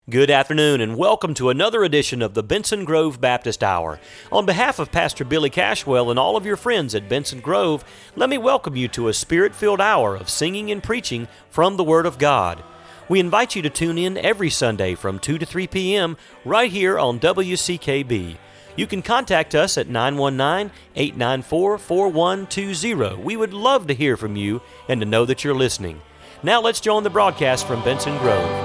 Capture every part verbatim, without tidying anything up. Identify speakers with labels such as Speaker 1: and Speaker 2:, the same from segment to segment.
Speaker 1: Good afternoon and welcome to another edition of the Benson Grove Baptist Hour. On behalf of Pastor Billy Cashwell and all of your friends at Benson Grove, let me welcome you to a spirit-filled hour of singing and preaching from the Word of God. We invite you to tune in every Sunday from two to three p.m. right here on W C K B. You can contact us at nine one nine, eight nine four, four one two zero. We would love to hear from you and to know that you're listening. Now let's join the broadcast from Benson Grove.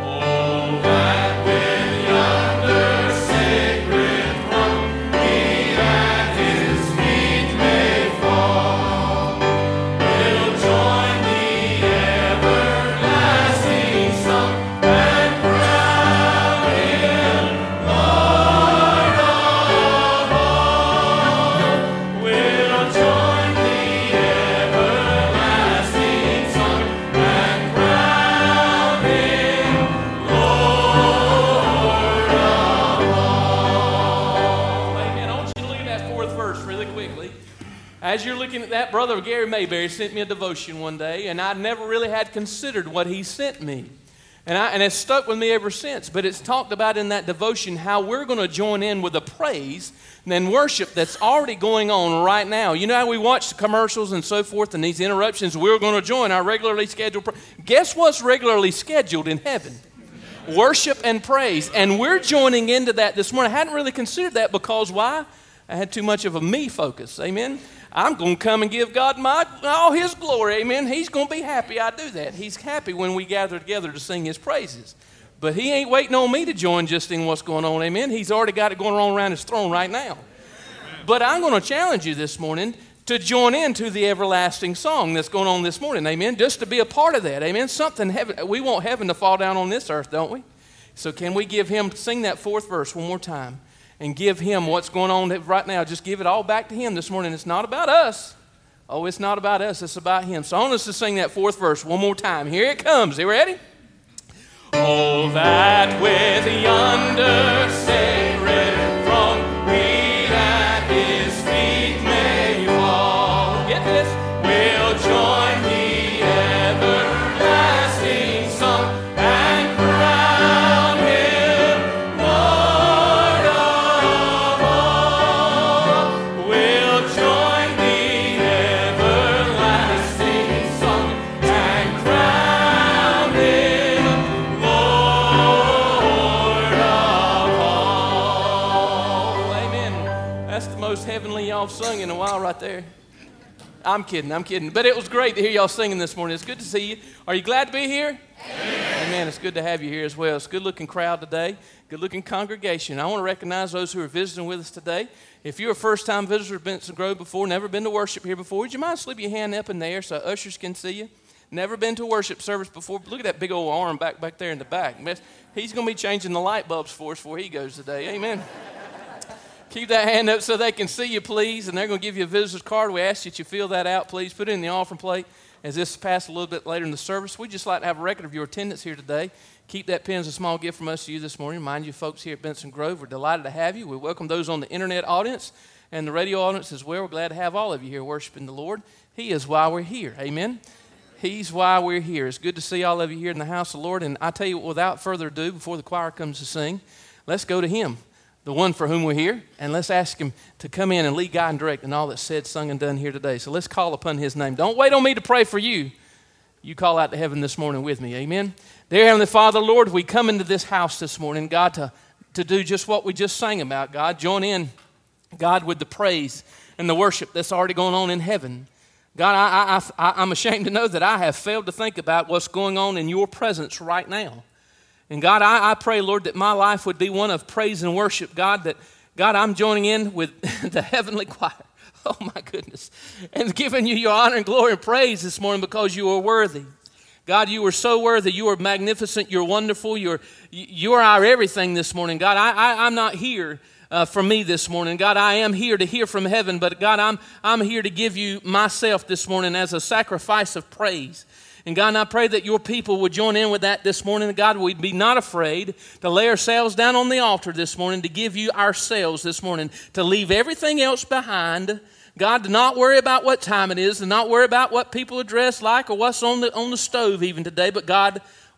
Speaker 2: As you're looking at that, Brother Gary Mayberry sent me a devotion one day, and I never really had considered what he sent me. And, I, and it's stuck with me ever since. But it's talked about in that devotion how we're going to join in with the praise and worship that's already going on right now. You know how we watch the commercials and so forth and these interruptions? We're going to join our regularly scheduled praise. Guess what's regularly scheduled in heaven? Worship and praise. And we're joining into that this morning. I hadn't really considered that because why? I had too much of a me focus. Amen? I'm going to come and give God my all His glory, amen. He's going to be happy I do that. He's happy when we gather together to sing His praises. But He ain't waiting on me to join just in what's going on, amen. He's already got it going on around His throne right now. But I'm going to challenge you this morning to join into the everlasting song that's going on this morning, amen. Just to be a part of that, amen. Something heaven, we want heaven to fall down on this earth, don't we? So can we give Him, sing that fourth verse one more time. And give Him what's going on right now. Just give it all back to Him this morning. It's not about us. Oh, it's not about us. It's about Him. So I want us to sing that fourth verse one more time. Here it comes. Are you ready? Oh, that with yonder sacred throne we at His feet may fall. Get this. We'll join the everlasting song and crown Him Lord of all. We'll join the everlasting song and crown Him Lord of all. Amen. That's the most heavenly y'all have sung in a while right there. I'm kidding, I'm kidding. But it was great to hear y'all singing this morning. It's good to see you. Are you glad to be here? Amen. Amen. It's good to have you here as well. It's a good-looking crowd today, good-looking congregation. I want to recognize those who are visiting with us today. If you're a first-time visitor to Benson Grove before, never been to worship here before, would you mind slipping your hand up in there so ushers can see you? Never been to a worship service before. Look at that big old arm back, back there in the back. He's going to be changing the light bulbs for us before he goes today. Amen. Keep that hand up so they can see you, please. And they're going to give you a visitor's card. We ask that you fill that out, please. Put it in the offering plate as this is passed a little bit later in the service. We'd just like to have a record of your attendance here today. Keep that pen as a small gift from us to you this morning. Mind you, folks here at Benson Grove, we're delighted to have you. We welcome those on the internet audience and the radio audience as well. We're glad to have all of you here worshiping the Lord. He is why we're here. Amen. He's why we're here. It's good to see all of you here in the house of the Lord. And I tell you, without further ado, before the choir comes to sing, let's go to Him, the one for whom we're here, and let's ask Him to come in and lead, guide, and direct in all that's said, sung, and done here today. So let's call upon His name. Don't wait on me to pray for you. You call out to heaven this morning with me. Amen. Dear Heavenly Father, Lord, we come into this house this morning, God, to, to do just what we just sang about, God. Join in, God, with the praise and the worship that's already going on in heaven. God, I, I, I, I'm ashamed to know that I have failed to think about what's going on in your presence right now. And God, I, I pray, Lord, that my life would be one of praise and worship. God, that, God, I'm joining in with the heavenly choir. Oh, my goodness. And giving you your honor and glory and praise this morning because you are worthy. God, you are so worthy. You are magnificent. You're wonderful. You're, you're our everything this morning. God, I, I, I'm not here uh, for me this morning. God, I am here to hear from heaven. But, God, I'm, I'm here to give you myself this morning as a sacrifice of praise. And God, and I pray that your people would join in with that this morning. God, we'd be not afraid to lay ourselves down on the altar this morning, to give you ourselves this morning, to leave everything else behind. God, to not worry about what time it is, to not worry about what people are dressed like or what's on the, on the stove even today. But God,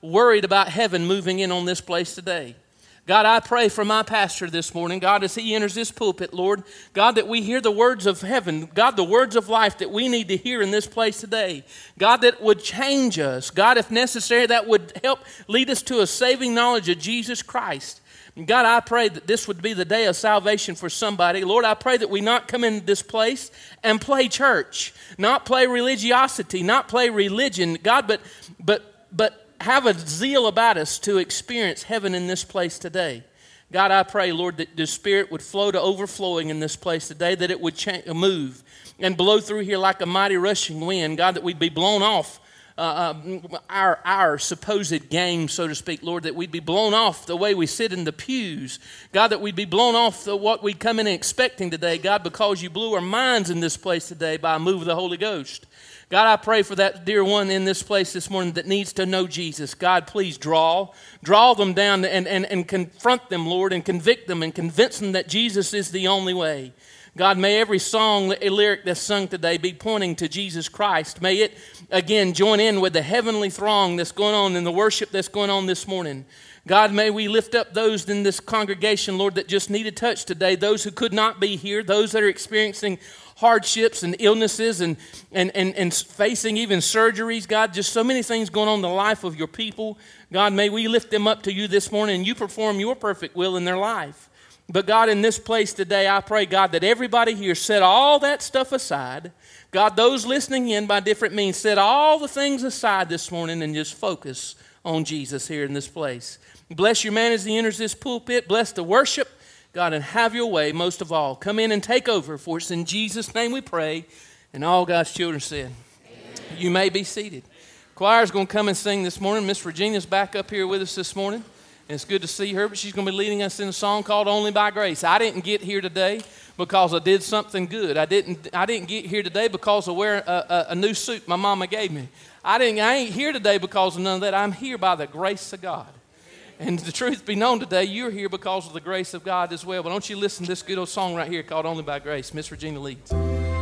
Speaker 2: worried about heaven moving in on this place today. God, I pray for my pastor this morning, God, as he enters this pulpit, Lord, God, that we hear the words of heaven, God, the words of life that we need to hear in this place today. God, that would change us. God, if necessary, that would help lead us to a saving knowledge of Jesus Christ. God, I pray that this would be the day of salvation for somebody. Lord, I pray that we not come into this place and play church, not play religiosity, not play religion, God, but but but have a zeal about us to experience heaven in this place today. God, I pray, Lord, that the Spirit would flow to overflowing in this place today, that it would cha- move and blow through here like a mighty rushing wind. God, that we'd be blown off uh, uh, our, our supposed game, so to speak, Lord, that we'd be blown off the way we sit in the pews. God, that we'd be blown off the, what we come in expecting today, God, because you blew our minds in this place today by a move of the Holy Ghost. God, I pray for that dear one in this place this morning that needs to know Jesus. God, please draw. Draw them down and, and, and confront them, Lord, and convict them and convince them that Jesus is the only way. God, may every song, a lyric that's sung today be pointing to Jesus Christ. May it, again, join in with the heavenly throng that's going on in the worship that's going on this morning. God, may we lift up those in this congregation, Lord, that just need a touch today, those who could not be here, those that are experiencing hardships and illnesses and, and, and, and facing even surgeries. God, just so many things going on in the life of your people. God, may we lift them up to you this morning and you perform your perfect will in their life. But God, in this place today, I pray, God, that everybody here set all that stuff aside. God, those listening in by different means, set all the things aside this morning and just focus on Jesus here in this place. Bless your man as he enters this pulpit. Bless the worship. God, and have your way most of all. Come in and take over, for it's in Jesus' name we pray. And all God's children said, amen. You may be seated. Choir's going to come and sing this morning. Miss Regina's back up here with us this morning. And it's good to see her, but she's going to be leading us in a song called Only by Grace. I didn't get here today because I did something good. I didn't I didn't get here today because of wearing a, a, a new suit my mama gave me. I didn't. I ain't here today because of none of that. I'm here by the grace of God. And the truth be known today, you're here because of the grace of God as well. But don't you listen to this good old song right here called Only by Grace. Miss Regina leads.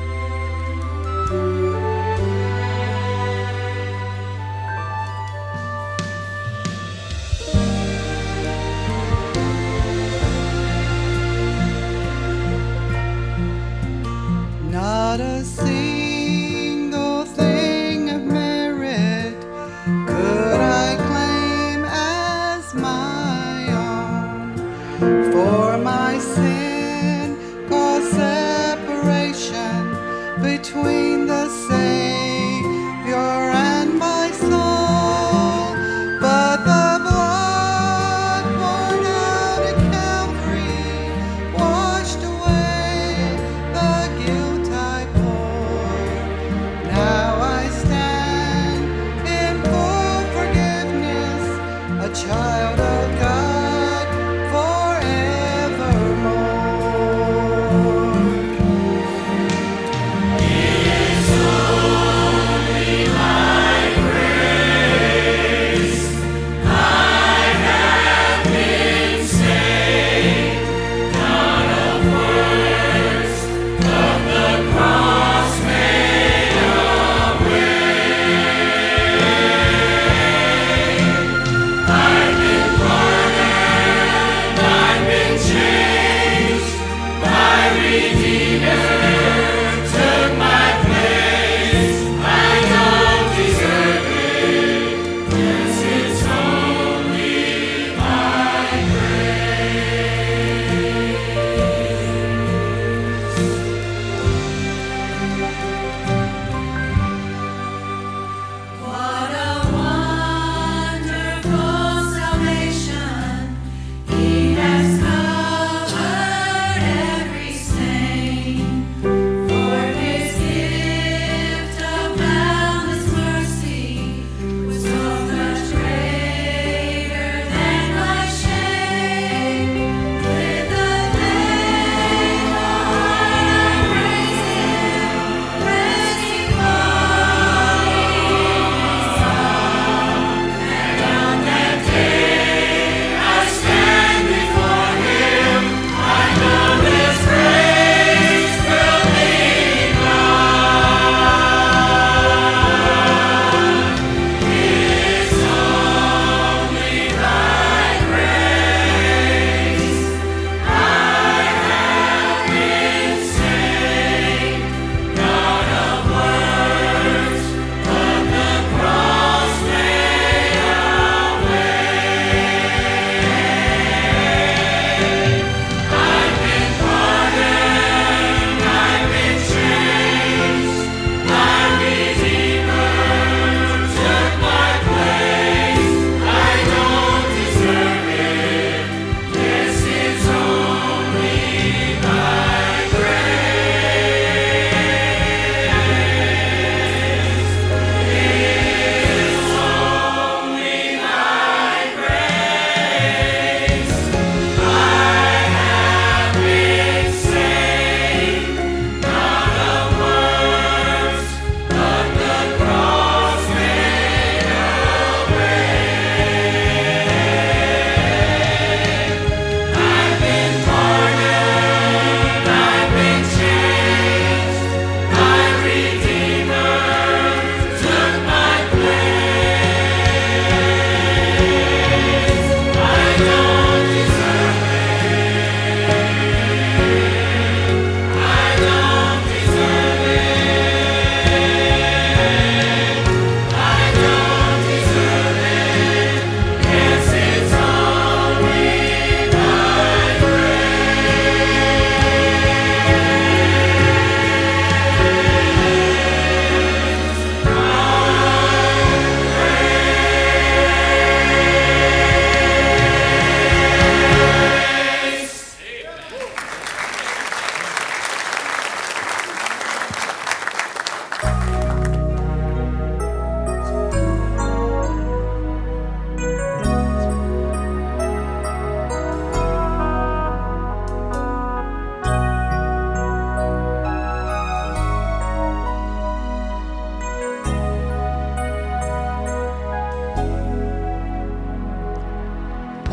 Speaker 3: Not a single thing of merit could I claim as my own, for my sin caused separation between the Savior and my soul. But the blood poured out at Calvary washed away the guilt I bore. Now I stand in full forgiveness, a child of God forevermore. It's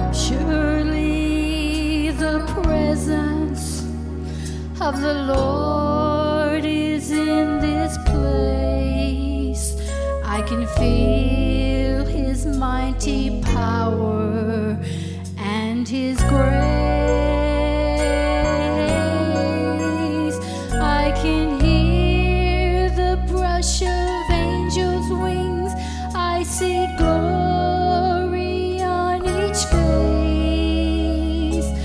Speaker 4: Surely the presence of the Lord is in this place. I can feel His mighty power and His grace. I can hear the brush of angels' wings. I see glory on each face.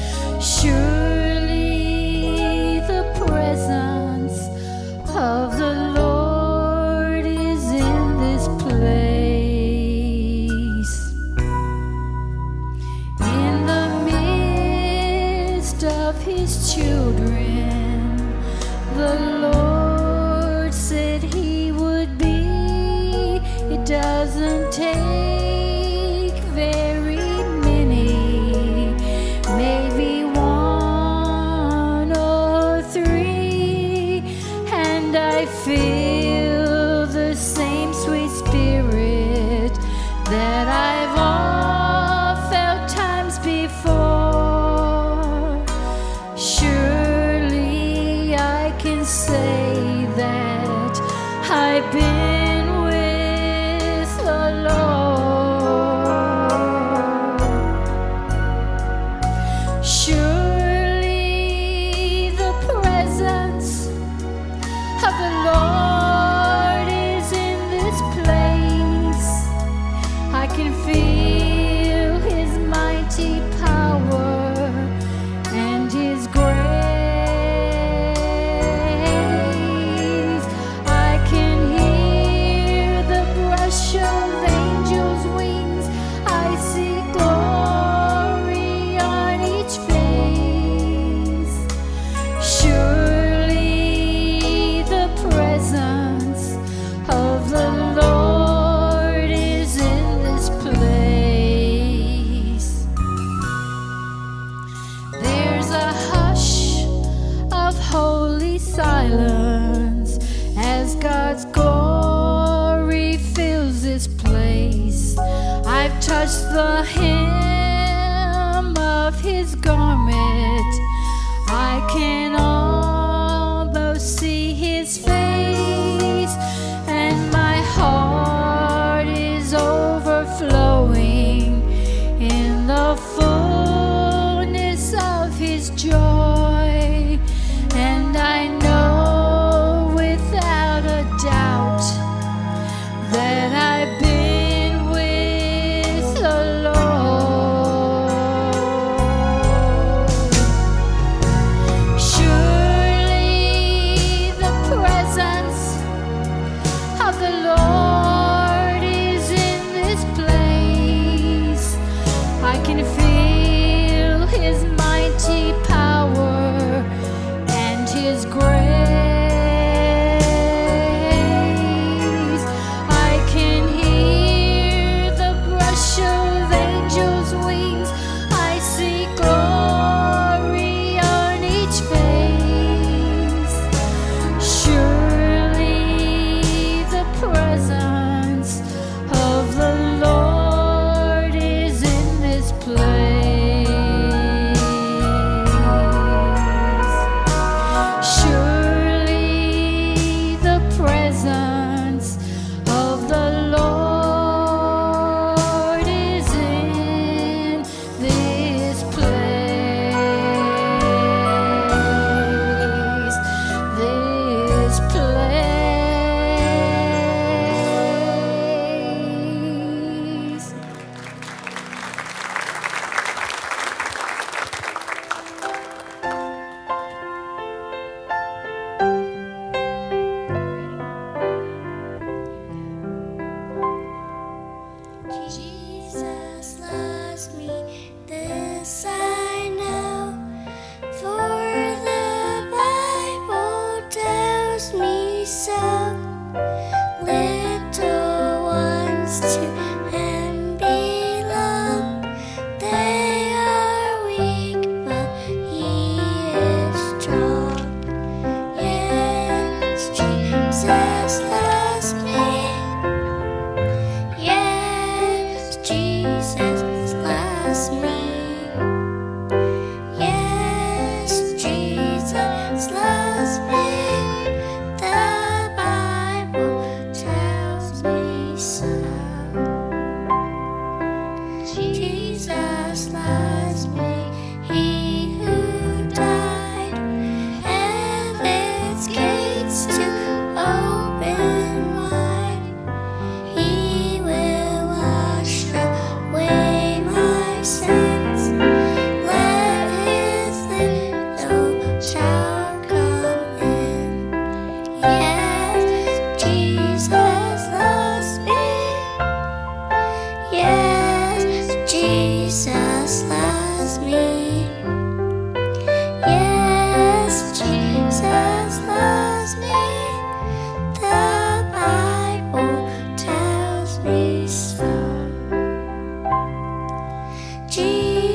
Speaker 4: Surely the presence of the Lord is in this place. In the midst of His children, the Lord said He would be. It doesn't take very many, maybe one or three, and I feel the same sweet spirit that I've all felt times before. Surely I can say that I've been with the Lord. Surely the presence of the Lord is in this place. I can feel His mighty power and His grace. I can hear the brush of angels' wings. I see glory on each face. Surely the presence of the Lord is in this place. There's a hush of holy silence as God's glory fills this place. I've touched the hem of His garment. I can almost see His face, and my heart is overflowing in the fullness of His joy. And I know without a doubt that I've been with the Lord. Surely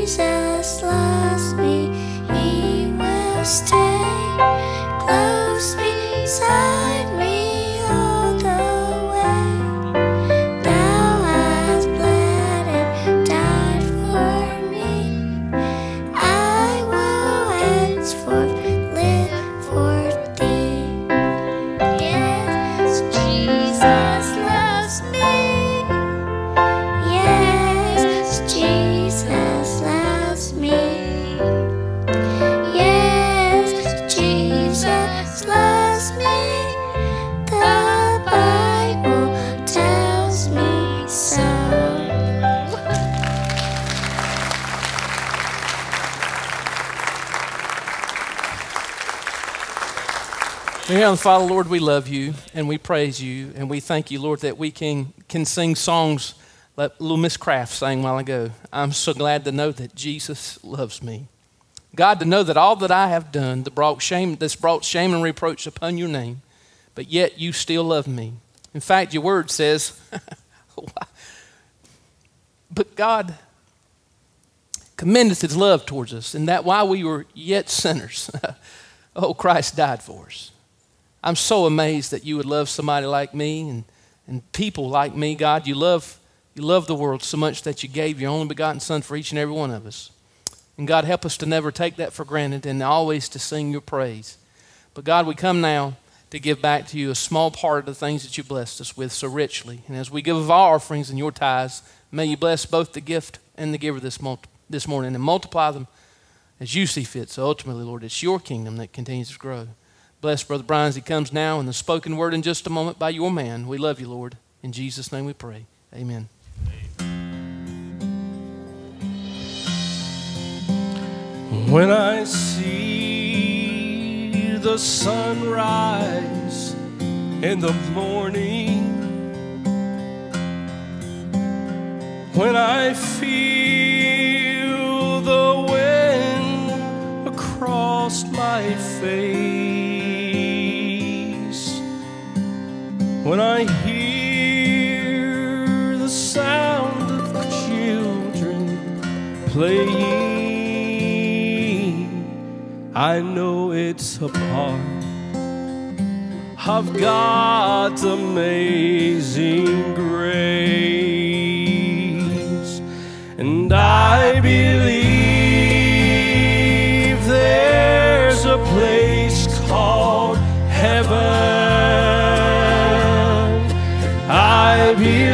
Speaker 4: Jesus loves me, He will stay close beside me all the way. Thou hast bled and died for me. I will henceforth live for thee. Yes, Jesus loves me. Yes, Jesus loves me. Yes, Jesus loves me. The Bible tells me so.
Speaker 2: Dear Heavenly Father, Lord, we love you and we praise you and we thank you, Lord, that we can, can sing songs like little Miss Kraft sang a while ago. I'm so glad to know that Jesus loves me. God, to know that all that I have done that brought shame, that's brought shame and reproach upon your name, but yet you still love me. In fact, your word says, but God commendeth his love towards us, and that while we were yet sinners, oh, Christ died for us. I'm so amazed that you would love somebody like me and, and people like me. God, you love, you love the world so much that you gave your only begotten Son for each and every one of us. And God, help us to never take that for granted and always to sing your praise. But God, we come now to give back to you a small part of the things that you blessed us with so richly. And as we give of our offerings and your tithes, may you bless both the gift and the giver this, mul- this morning and multiply them as you see fit. So ultimately, Lord, it's your kingdom that continues to grow. Bless Brother Brian as he comes now and the spoken word in just a moment by your man. We love you, Lord. In Jesus' name we pray. Amen.
Speaker 5: When I see the sunrise in the morning, when I feel the wind across my face, when I hear the sound of children playing, I know it's a part of God's amazing grace. And I believe there's a place called heaven. I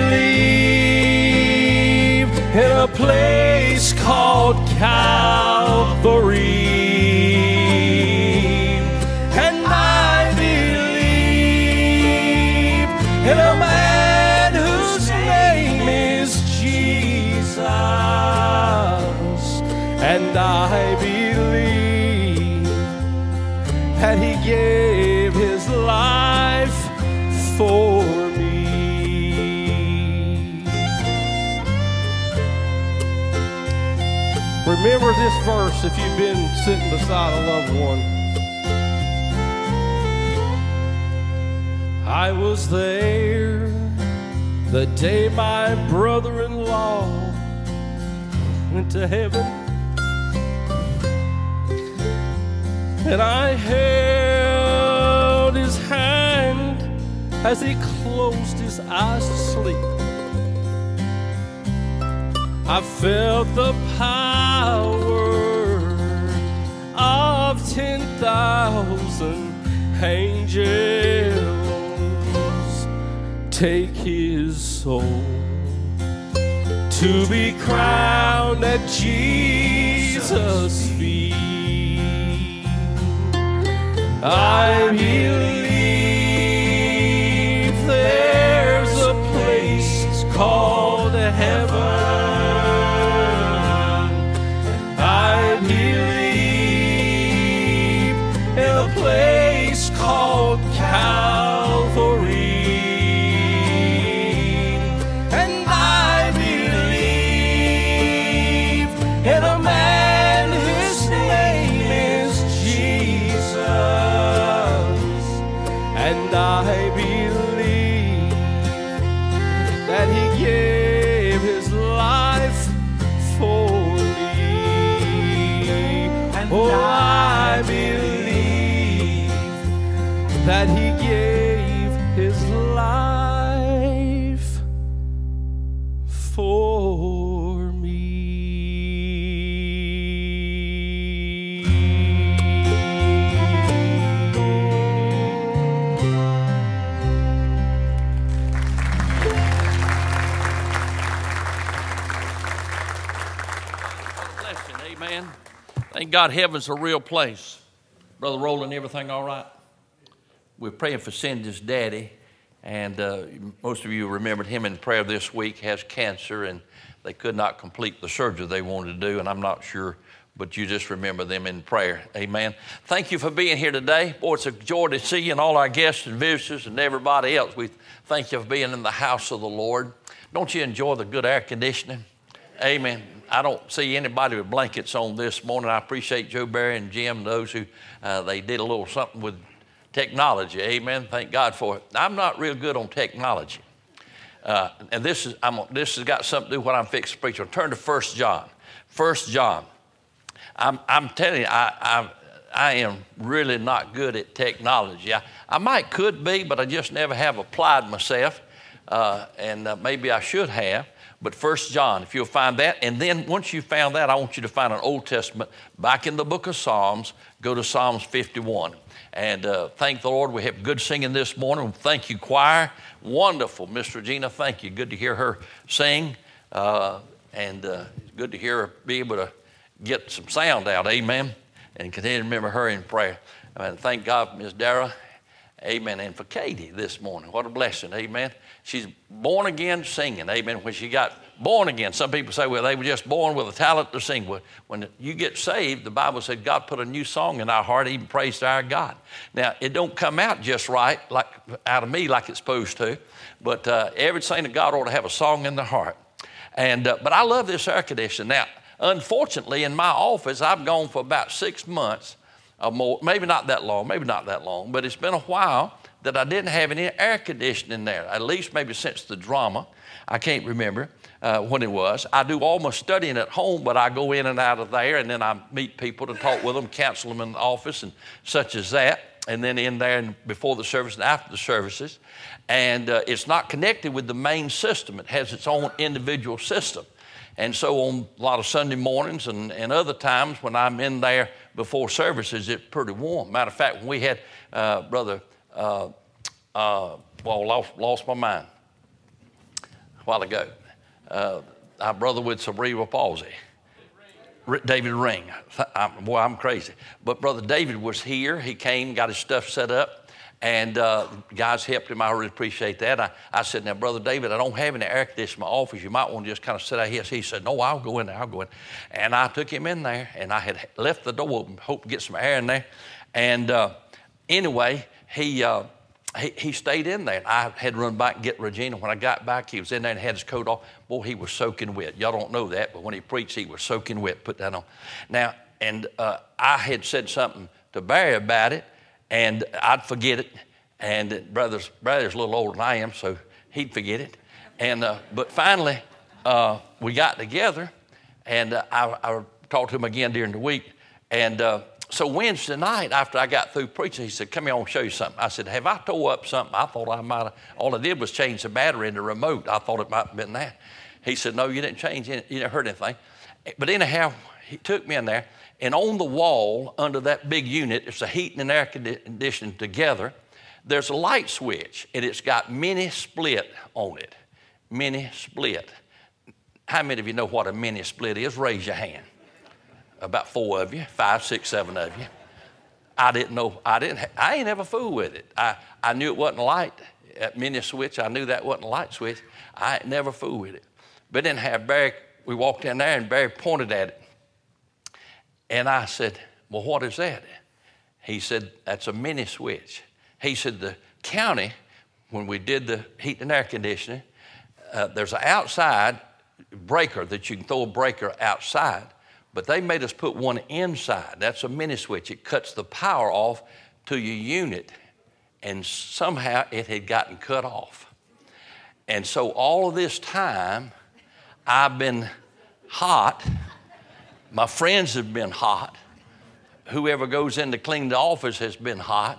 Speaker 5: believe in a place called Calvary. And I believe in a man whose name is Jesus. And I believe that he gave his life for me. Remember this verse if you've been sitting beside a loved one. I was there the day my brother-in-law went to heaven, and I held his hand as he closed his eyes to sleep. I felt the power of ten thousand angels take his soul to be crowned at Jesus' feet. I believe there's a place called heaven. I believe in a place called Calvary. And I believe in a man whose name is Jesus. And I believe that he gave his life for me. Oh, I believe that he gave his life for me.
Speaker 6: Blessing, amen. Thank God heaven's a real place. Brother Roland, everything all right? We're praying for Cindy's daddy, and uh, most of you remembered him in prayer this week, has cancer, and they could not complete the surgery they wanted to do, and I'm not sure, but you just remember them in prayer. Amen. Thank you for being here today. Boy, it's a joy to see you and all our guests and visitors and everybody else. We thank you for being in the house of the Lord. Don't you enjoy the good air conditioning? Amen. I don't see anybody with blankets on this morning. I appreciate Joe Barry and Jim, those who, uh, they did a little something with technology. Amen. Thank God for it. I'm not real good on technology. Uh, and this is I'm, this has got something to do with what I'm fixing to preach on. Turn to First John. First John. I'm, I'm telling you, I, I, I am really not good at technology. I, I might could be, but I just never have applied myself. Uh, and uh, maybe I should have. But First John, if you'll find that, and then once you found that, I want you to find an Old Testament back in the book of Psalms. Go to Psalms fifty-one. And uh, thank the Lord, we have good singing this morning. Thank you, choir. Wonderful, Miss Regina, thank you. Good to hear her sing. Uh, and uh, good to hear her be able to get some sound out, amen. And continue to remember her in prayer. And thank God for Miss Dara, amen. And for Katie this morning, what a blessing, amen. She's born again singing, amen. When she got born again, some people say, well, they were just born with a talent to sing. Well, when you get saved, the Bible said God put a new song in our heart, even praise to our God. Now, it don't come out just right, like out of me like it's supposed to, but uh, every saint of God ought to have a song in their heart. And uh, but I love this air conditioning. Now, unfortunately, in my office, I've gone for about six months or more, maybe not that long, maybe not that long, but it's been a while that I didn't have any air conditioning there, at least maybe since the drama. I can't remember uh, when it was. I do all my studying at home, but I go in and out of there, and then I meet people to talk with them, counsel them in the office, and such as that, and then in there and before the service and after the services. And uh, it's not connected with the main system. It has its own individual system. And so on a lot of Sunday mornings and, and other times when I'm in there before services, it's pretty warm. Matter of fact, when we had uh, Brother... Uh, uh, well, lost, lost my mind a while ago. Uh, our brother with cerebral palsy, David Ring. I'm, boy, I'm crazy. But Brother David was here. He came, got his stuff set up, and uh, guys helped him. I really appreciate that. I, I said, now, Brother David, I don't have any air conditioning in my office. You might want to just kind of sit out here. He said, no, I'll go in there. I'll go in. And I took him in there, and I had left the door open, hoped to get some air in there. And uh, anyway, he... Uh, He, he stayed in there. I had to run back and get Regina. When I got back, he was in there and had his coat off. Boy, he was soaking wet. Y'all don't know that, but when he preached, he was soaking wet. Put that on. Now, and uh, I had said something to Barry about it, and I'd forget it. And brother's, brother's a little older than I am, so he'd forget it. And uh, but finally, uh, we got together, and uh, I, I talked to him again during the week. And uh, so Wednesday night, after I got through preaching, he said, come here, I want to show you something. I said, have I tore up something? I thought I might have. All I did was change the battery in the remote. I thought it might have been that. He said, no, you didn't change it. You didn't hurt anything. But anyhow, he took me in there, and on the wall under that big unit, it's a heating and air conditioning together, there's a light switch, and it's got mini split on it. Mini split. How many of you know what a mini split is? Raise your hand. About four of you, five, six, seven of you. I didn't know, I didn't, I ain't ever fooled with it. I, I knew it wasn't a light, that mini switch, I knew that wasn't a light switch. I ain't never fooled with it. But then have Barry, we walked in there and Barry pointed at it. And I said, well, what is that? He said, that's a mini switch. He said, the county, when we did the heat and air conditioning, uh, there's an outside breaker that you can throw a breaker outside. But they made us put one inside. That's a mini switch. It cuts the power off to your unit. And somehow it had gotten cut off. And so all of this time, I've been hot. My friends have been hot. whoever goes in to clean the office has been hot,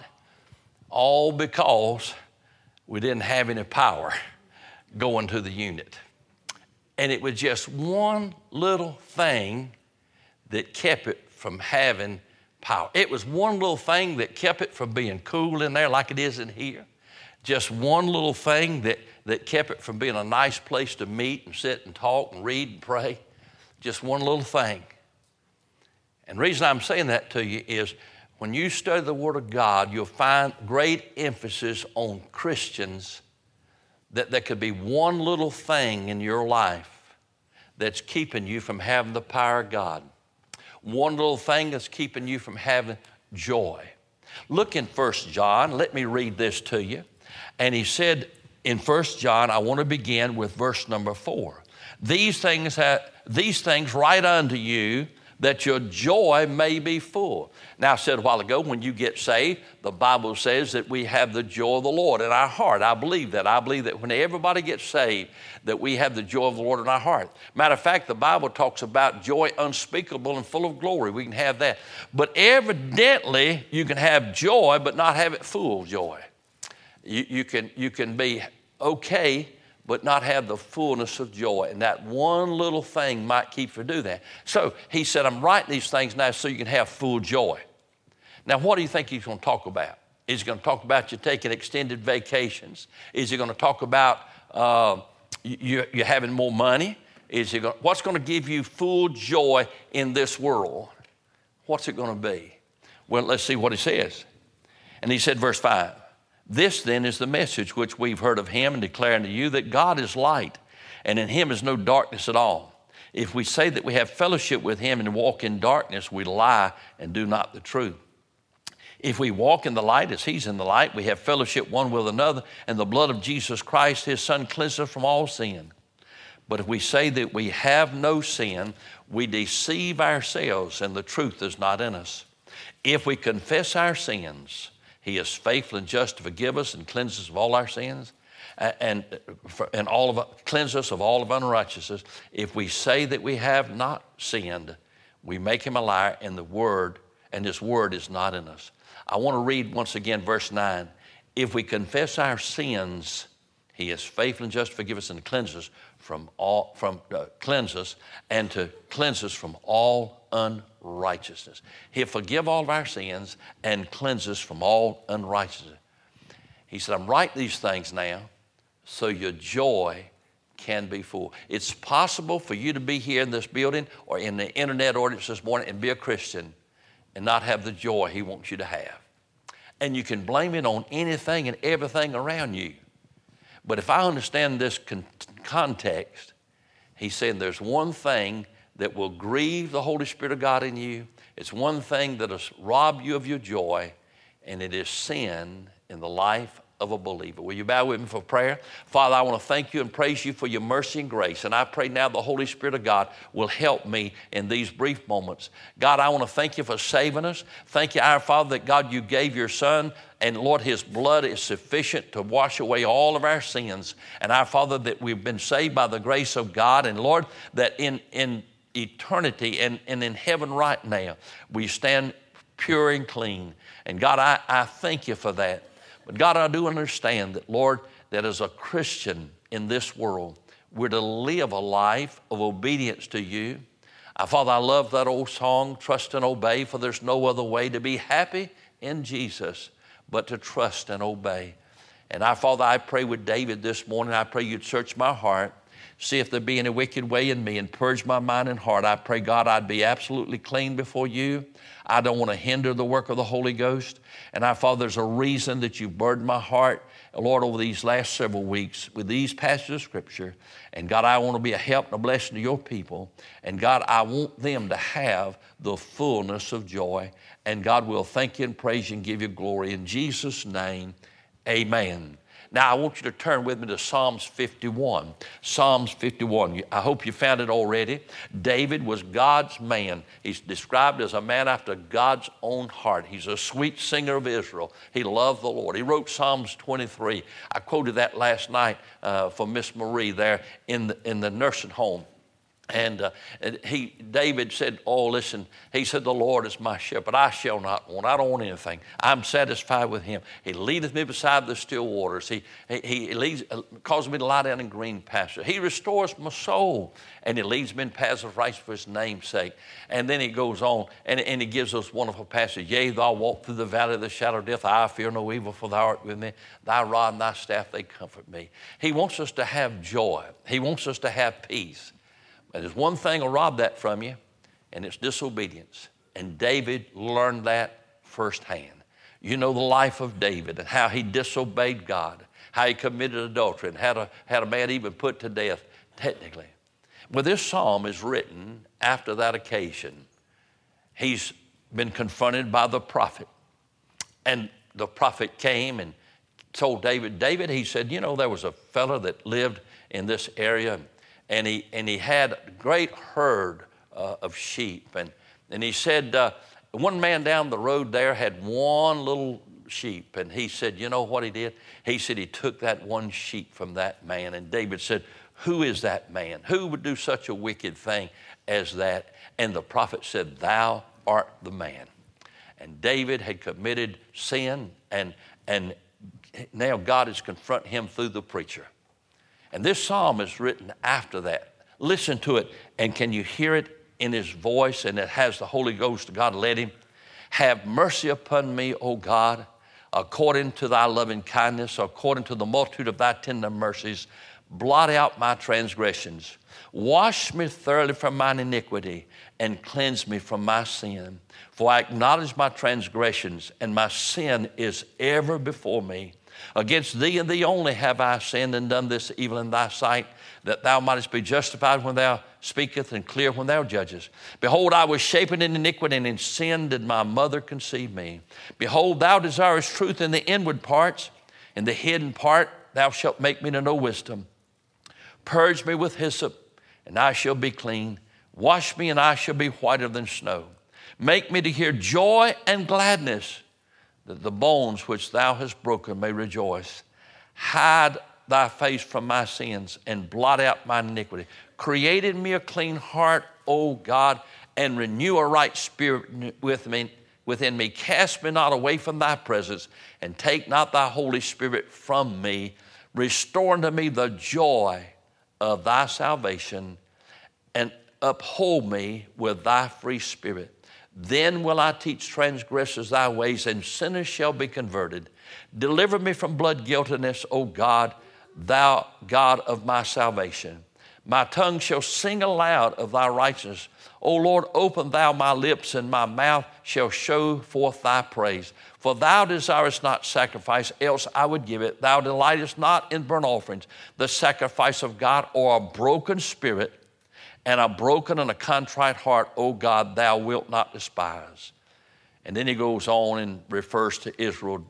Speaker 6: all because we didn't have any power going to the unit. And it was just one little thing that kept it from having power. It was one little thing that kept it from being cool in there like it is in here. Just one little thing that, that kept it from being a nice place to meet and sit and talk and read and pray. Just one little thing. And the reason I'm saying that to you is when you study the Word of God, you'll find great emphasis on Christians, that there could be one little thing in your life that's keeping you from having the power of God. One little thing that's keeping you from having joy. Look in First John. Let me read this to you. And he said in First John, I want to begin with verse number four. These things, have, these things write unto you, that your joy may be full. Now, I said a while ago, when you get saved, the Bible says that we have the joy of the Lord in our heart. I believe that. I believe that when everybody gets saved, that we have the joy of the Lord in our heart. Matter of fact, the Bible talks about joy unspeakable and full of glory. We can have that. But evidently, you can have joy, but not have it full joy. You, you, can, you can be okay, but not have the fullness of joy. And that one little thing might keep you from doing that. So he said, I'm writing these things now so you can have full joy. Now, what do you think he's going to talk about? Is he going to talk about you taking extended vacations? Is he going to talk about uh, you, you having more money? Is he going, what's going to give you full joy in this world? What's it going to be? Well, let's see what he says. And he said, verse five, this then is the message which we've heard of him and declare unto you, that God is light, and in him is no darkness at all. If we say that we have fellowship with him and walk in darkness, we lie and do not the truth. If we walk in the light as he's in the light, we have fellowship one with another, and the blood of Jesus Christ, his son, cleanses us from all sin. But if we say that we have no sin, we deceive ourselves, and the truth is not in us. If we confess our sins, he is faithful and just to forgive us and cleanse us of all our sins, and, and all of cleanse us of all of unrighteousness. If we say that we have not sinned, we make him a liar, and the word, and his word is not in us. I want to read once again verse nine. If we confess our sins, he is faithful and just to forgive us and cleanse us from all from uh, cleanse us and to cleanse us from all unrighteousness. He'll forgive all of our sins and cleanse us from all unrighteousness. He said, I'm writing these things now so your joy can be full. It's possible for you to be here in this building or in the internet audience this morning and be a Christian and not have the joy he wants you to have. And you can blame it on anything and everything around you. But if I understand this con- context, he's saying there's one thing that will grieve the Holy Spirit of God in you. It's one thing that will rob you of your joy, and it is sin in the life of a believer. Will you bow with me for prayer? Father, I want to thank you and praise you for your mercy and grace. And I pray now the Holy Spirit of God will help me in these brief moments. God, I want to thank you for saving us. Thank you, our Father, that God, you gave your Son. And Lord, his blood is sufficient to wash away all of our sins. And our Father, that we've been saved by the grace of God. And Lord, that in, in eternity and, and in heaven right now, we stand pure and clean. And God, I, I thank you for that. But God, I do understand that, Lord, that as a Christian in this world, we're to live a life of obedience to you. Uh, Father, I love that old song, Trust and Obey, for there's no other way to be happy in Jesus but to trust and obey. And our Father, I pray with David this morning, I pray you'd search my heart, see if there be any wicked way in me, and purge my mind and heart. I pray, God, I'd be absolutely clean before you. I don't want to hinder the work of the Holy Ghost. And our Father, there's a reason that you burdened my heart, Lord, over these last several weeks with these passages of Scripture. And God, I want to be a help and a blessing to your people. And God, I want them to have the fullness of joy. And God, will thank you and praise you and give you glory. In Jesus' name, amen. Now, I want you to turn with me to Psalms fifty-one. Psalms fifty-one. I hope you found it already. David was God's man. He's described as a man after God's own heart. He's a sweet singer of Israel. He loved the Lord. He wrote Psalms twenty-three. I quoted that last night uh, for Miss Marie there in the, in the nursing home. And, uh, and he, David said, oh, listen, he said, the Lord is my shepherd. I shall not want. I don't want anything. I'm satisfied with him. He leadeth me beside the still waters. He, he, he leads, uh, causes me to lie down in green pastures. He restores my soul. And he leads me in paths of righteousness for his name's sake. And then he goes on and, and he gives us wonderful passage. Yea, though I walk through the valley of the shadow of death, I fear no evil, for thou art with me. Thy rod and thy staff, they comfort me. He wants us to have joy. He wants us to have peace. But there's one thing will rob that from you, and it's disobedience. And David learned that firsthand. You know the life of David and how he disobeyed God, how he committed adultery, and had a, had a man even put to death, technically. Well, this psalm is written after that occasion. He's been confronted by the prophet. And the prophet came and told David, David, he said, you know, there was a fellow that lived in this area, and he, and he had a great herd uh, of sheep. And, and he said, uh, one man down the road there had one little sheep. And he said, you know what he did? He said he took that one sheep from that man. And David said, who is that man? Who would do such a wicked thing as that? And the prophet said, thou art the man. And David had committed sin, and, and now God is confronting him through the preacher. And this psalm is written after that. Listen to it, and can you hear it in his voice? And it has the Holy Ghost. God led him. Have mercy upon me, O God, according to thy loving kindness, according to the multitude of thy tender mercies. Blot out my transgressions. Wash me thoroughly from mine iniquity, and cleanse me from my sin. For I acknowledge my transgressions, and my sin is ever before me. Against thee and thee only have I sinned and done this evil in thy sight, that thou mightest be justified when thou speakest and clear when thou judgest. Behold, I was shapen in iniquity, and in sin did my mother conceive me. Behold, thou desirest truth in the inward parts, in the hidden part thou shalt make me to know wisdom. Purge me with hyssop, and I shall be clean. Wash me, and I shall be whiter than snow. Make me to hear joy and gladness, that the bones which thou hast broken may rejoice. Hide thy face from my sins, and blot out my iniquity. Create in me a clean heart, O God, and renew a right spirit with me, within me. Cast me not away from thy presence, and take not thy Holy Spirit from me. Restore unto me the joy of thy salvation, and uphold me with thy free spirit. Then will I teach transgressors thy ways, and sinners shall be converted. Deliver me from blood guiltiness, O God, thou God of my salvation. My tongue shall sing aloud of thy righteousness. O Lord, open thou my lips, and my mouth shall show forth thy praise. For thou desirest not sacrifice, else I would give it. Thou delightest not in burnt offerings, the sacrifice of God, or a broken spirit, and a broken and a contrite heart, O God, thou wilt not despise. And then he goes on and refers to Israel.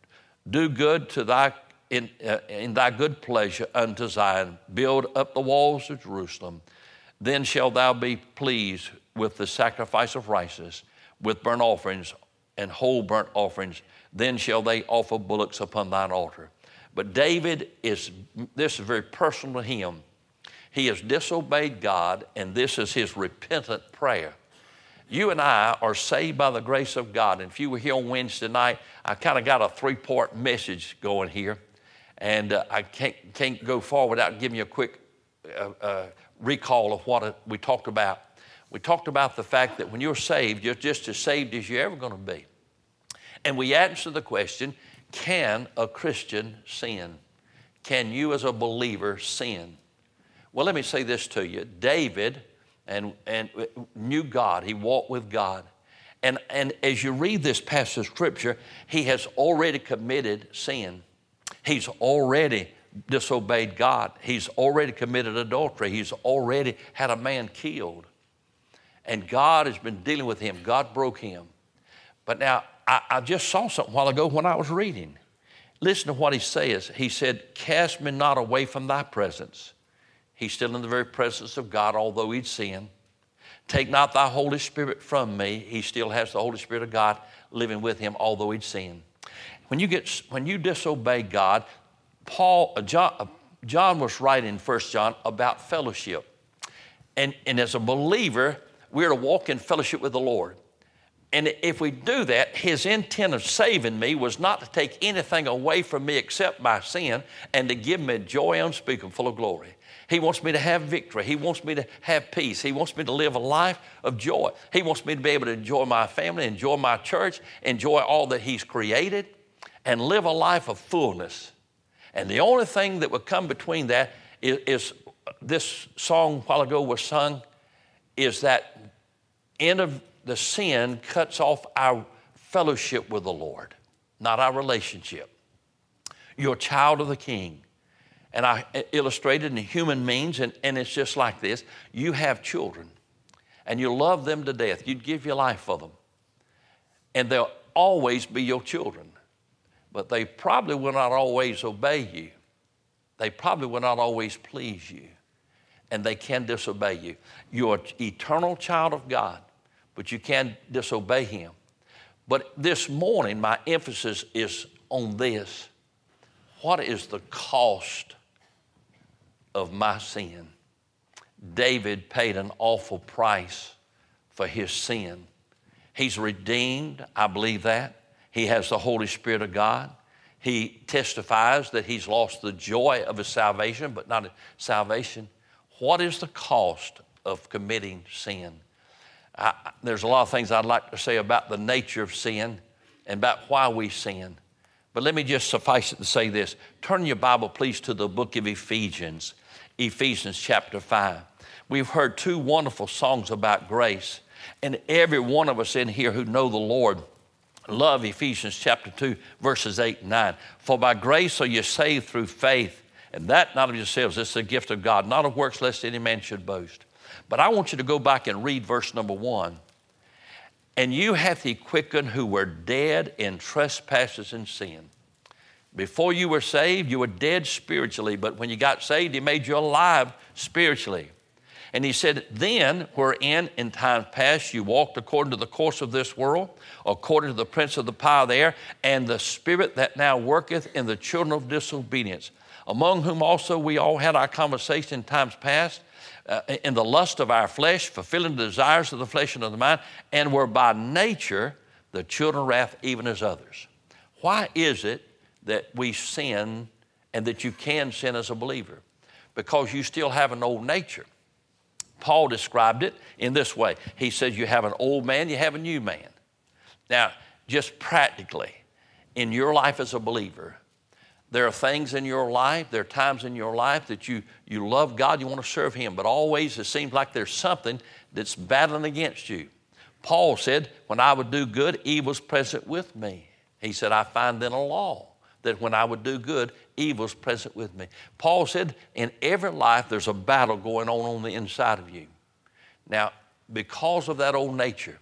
Speaker 6: Do good to thy in, uh, in thy good pleasure unto Zion. Build up the walls of Jerusalem. Then shalt thou be pleased with the sacrifice of righteousness, with burnt offerings and whole burnt offerings. Then shall they offer bullocks upon thine altar. But David is, this is very personal to him. He has disobeyed God, and this is his repentant prayer. You and I are saved by the grace of God. And if you were here on Wednesday night, I kind of got a three-part message going here. And uh, I can't, can't go forward without giving you a quick uh, uh, recall of what we talked about. We talked about the fact that when you're saved, you're just as saved as you're ever going to be. And we answered the question, can a Christian sin? Can you as a believer sin? Well, let me say this to you. David and, and knew God. He walked with God. And, and as you read this passage of Scripture, he has already committed sin. He's already disobeyed God. He's already committed adultery. He's already had a man killed. And God has been dealing with him. God broke him. But now, I, I just saw something a while ago when I was reading. Listen to what he says. He said, cast me not away from thy presence. He's still in the very presence of God, although he'd sinned. Take not thy Holy Spirit from me. He still has the Holy Spirit of God living with him, although he'd sinned. When you get, when you disobey God, Paul, uh, John, uh, John was writing in First John about fellowship. And, and as a believer, we're to walk in fellowship with the Lord. And if we do that, his intent of saving me was not to take anything away from me except my sin and to give me joy unspeakable, full of glory. He wants me to have victory. He wants me to have peace. He wants me to live a life of joy. He wants me to be able to enjoy my family, enjoy my church, enjoy all that he's created, and live a life of fullness. And the only thing that would come between that is, is this song a while ago was sung, is that end of the sin cuts off our fellowship with the Lord, not our relationship. You're a child of the King. And I illustrated in human means, and, and it's just like this. You have children, and you love them to death. You'd give your life for them. And they'll always be your children. But they probably will not always obey you. They probably will not always please you. And they can disobey you. You're an eternal child of God, but you can disobey him. But this morning, my emphasis is on this. What is the cost of my sin? David paid an awful price for his sin. He's redeemed, I believe that. He has the Holy Spirit of God. He testifies that he's lost the joy of his salvation, but not his salvation. What is the cost of committing sin? I, there's a lot of things I'd like to say about the nature of sin and about why we sin. But let me just suffice it to say this. Turn your Bible, please, to the book of Ephesians, Ephesians chapter five. We've heard two wonderful songs about grace, and every one of us in here who know the Lord love Ephesians chapter two, verses eight and nine. For by grace are you saved through faith, and that not of yourselves, it's a gift of God, not of works, lest any man should boast. But I want you to go back and read verse number one. And you hath he quickened who were dead in trespasses and sin. Before you were saved, you were dead spiritually, but when you got saved, he made you alive spiritually. And he said, then wherein in times past you walked according to the course of this world, according to the prince of the power of the air, and the spirit that now worketh in the children of disobedience, among whom also we all had our conversation in times past, uh, in the lust of our flesh, fulfilling the desires of the flesh and of the mind, and were by nature the children of wrath, even as others. Why is it that we sin and that you can sin as a believer? Because you still have an old nature. Paul described it in this way. He says you have an old man, you have a new man. Now, just practically, in your life as a believer, there are things in your life, there are times in your life that you, you love God, you want to serve him, but always it seems like there's something that's battling against you. Paul said, when I would do good, evil's present with me. He said, I find then a law that when I would do good, evil's present with me. Paul said, in every life, there's a battle going on on the inside of you. Now, because of that old nature,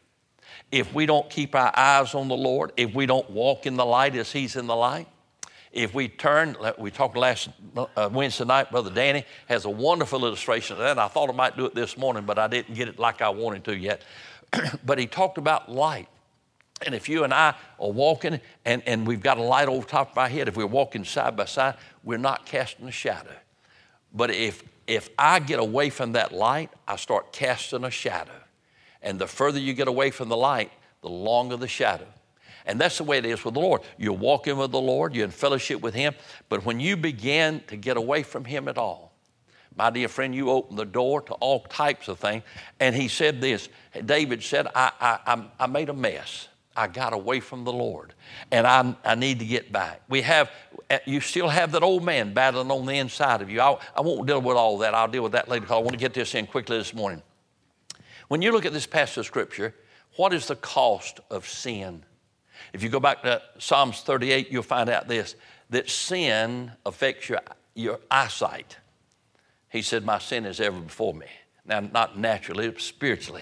Speaker 6: if we don't keep our eyes on the Lord, if we don't walk in the light as he's in the light, if we turn, we talked last uh, Wednesday night, Brother Danny has a wonderful illustration of that, and I thought I might do it this morning, but I didn't get it like I wanted to yet. But he talked about light. And if you and I are walking and, and we've got a light over top of our head, if we're walking side by side, we're not casting a shadow. But if, if I get away from that light, I start casting a shadow. And the further you get away from the light, the longer the shadow. And that's the way it is with the Lord. You're walking with the Lord, you're in fellowship with him, but when you begin to get away from him at all, my dear friend, you open the door to all types of things. And he said this, David said, I, I, I made a mess. I got away from the Lord, and I, I need to get back. We have, you still have that old man battling on the inside of you. I, I won't deal with all that. I'll deal with that later because I want to get this in quickly this morning. When you look at this passage of Scripture, what is the cost of sin? If you go back to Psalms thirty-eight, you'll find out this, that sin affects your, your eyesight. He said, my sin is ever before me. Now, not naturally, but spiritually.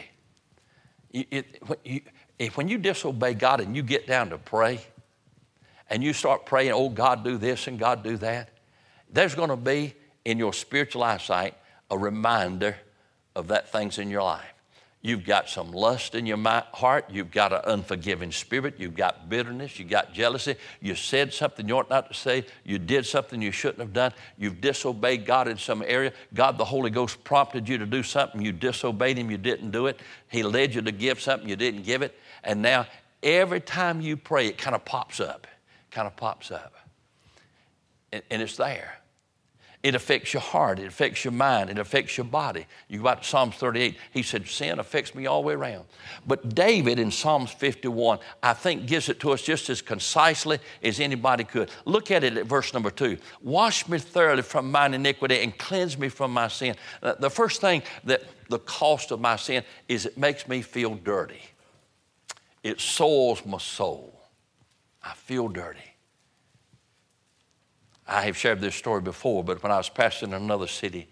Speaker 6: It, it, you, if when you disobey God and you get down to pray, and you start praying, oh, God, do this and God, do that, there's going to be in your spiritual eyesight a reminder of that things in your life. You've got some lust in your mi- heart. You've got an unforgiving spirit. You've got bitterness. You've got jealousy. You said something you ought not to say. You did something you shouldn't have done. You've disobeyed God in some area. God, the Holy Ghost, prompted you to do something. You disobeyed Him. You didn't do it. He led you to give something. You didn't give it. And now every time you pray, it kind of pops up. Kind of pops up. And, and it's there. It affects your heart. It affects your mind. It affects your body. You go back to Psalms thirty-eight. He said, sin affects me all the way around. But David in Psalms fifty-one, I think, gives it to us just as concisely as anybody could. Look at it at verse number two. Wash me thoroughly from mine iniquity and cleanse me from my sin. The first thing that the cost of my sin is it makes me feel dirty. It soils my soul. I feel dirty. I have shared this story before, but when I was pastoring in another city,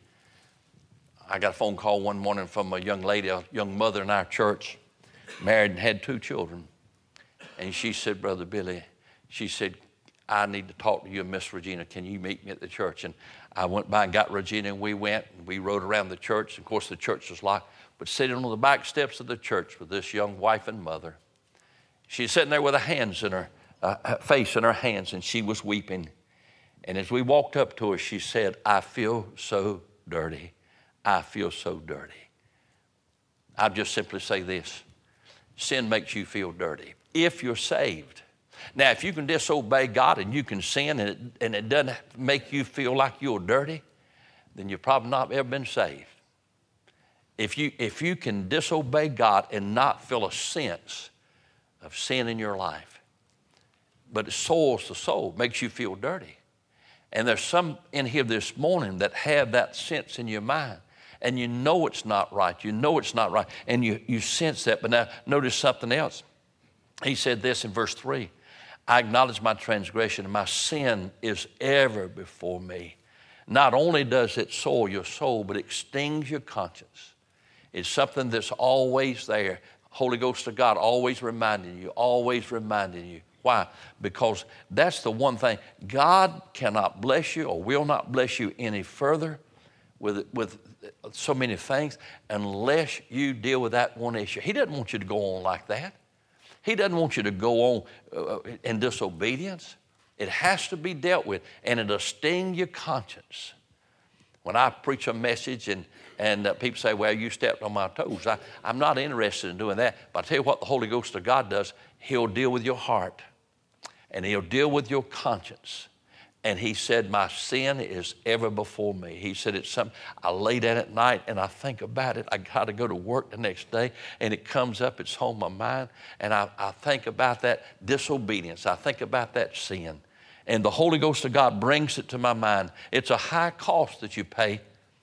Speaker 6: I got a phone call one morning from a young lady, a young mother in our church, married and had two children. And she said, Brother Billy, she said, I need to talk to you and Miss Regina. Can you meet me at the church? And I went by and got Regina, and we went, and we rode around the church. Of course, the church was locked. But sitting on the back steps of the church with this young wife and mother, she's sitting there with her hands in her, uh, her face in her hands, and she was weeping. And as we walked up to her, she said, I feel so dirty. I feel so dirty. I'll just simply say this. Sin makes you feel dirty if you're saved. Now, if you can disobey God and you can sin and it, and it doesn't make you feel like you're dirty, then you've probably not ever been saved. If you, if you can disobey God and not feel a sense of sin in your life, but it soils the soul, makes you feel dirty. And there's some in here this morning that have that sense in your mind. And you know it's not right. You know it's not right. And you, you sense that. But now notice something else. He said this in verse three. I acknowledge my transgression and my sin is ever before me. Not only does it soil your soul, but it stings your conscience. It's something that's always there. Holy Ghost of God always reminding you, always reminding you. Why? Because that's the one thing. God cannot bless you or will not bless you any further with, with so many things unless you deal with that one issue. He doesn't want you to go on like that. He doesn't want you to go on uh, in disobedience. It has to be dealt with, and it'll sting your conscience. When I preach a message and, and uh, people say, well, you stepped on my toes, I, I'm not interested in doing that. But I tell you what the Holy Ghost of God does, He'll deal with your heart. And He'll deal with your conscience. And He said, my sin is ever before me. He said, it's something, I lay down at night and I think about it. I got to go to work the next day and it comes up, it's on my mind. And I, I think about that disobedience. I think about that sin. And the Holy Ghost of God brings it to my mind. It's a high cost that you pay.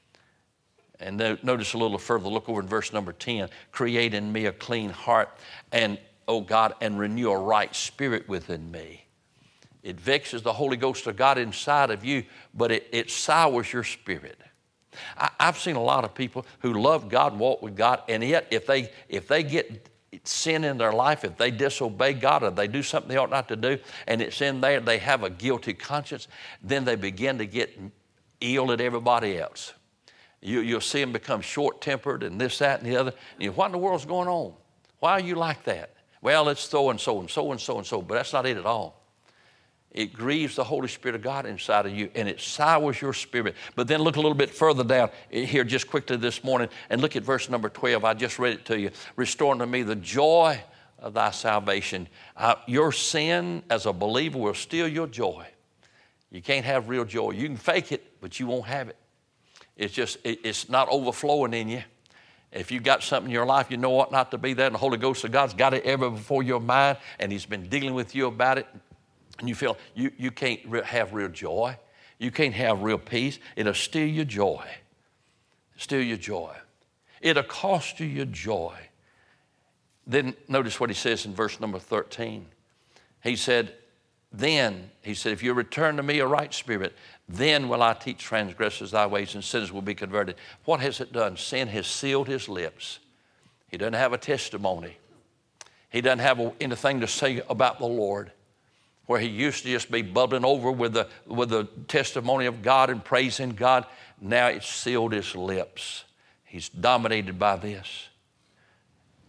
Speaker 6: And notice a little further, look over in verse number ten. Create in me a clean heart and O God, and renew a right spirit within me. It vexes the Holy Ghost of God inside of you, but it, it sours your spirit. I, I've seen a lot of people who love God and walk with God, and yet if they if they get sin in their life, if they disobey God or they do something they ought not to do, and it's in there, they have a guilty conscience, then they begin to get ill at everybody else. You, you'll see them become short-tempered and this, that, and the other. And you, what in the world's going on? Why are you like that? Well, it's so and so and so and so and so, but that's not it at all. It grieves the Holy Spirit of God inside of you, and it sours your spirit. But then look a little bit further down here just quickly this morning, and look at verse number twelve. I just read it to you. Restore unto me the joy of thy salvation. Uh, your sin as a believer will steal your joy. You can't have real joy. You can fake it, but you won't have it. It's just, it, it's not overflowing in you. If you've got something in your life you know ought not to be there, and the Holy Ghost of God's got it ever before your mind, and He's been dealing with you about it, and you feel you, you can't re- have real joy. You can't have real peace. It'll steal your joy. Steal your joy. It'll cost you your joy. Then notice what He says in verse number thirteen. He said, then, He said, if you return to me a right spirit, then will I teach transgressors thy ways, and sinners will be converted. What has it done? Sin has sealed his lips. He doesn't have a testimony. He doesn't have anything to say about the Lord. Where he used to just be bubbling over with the, with the testimony of God and praising God, now it's sealed his lips. He's dominated by this.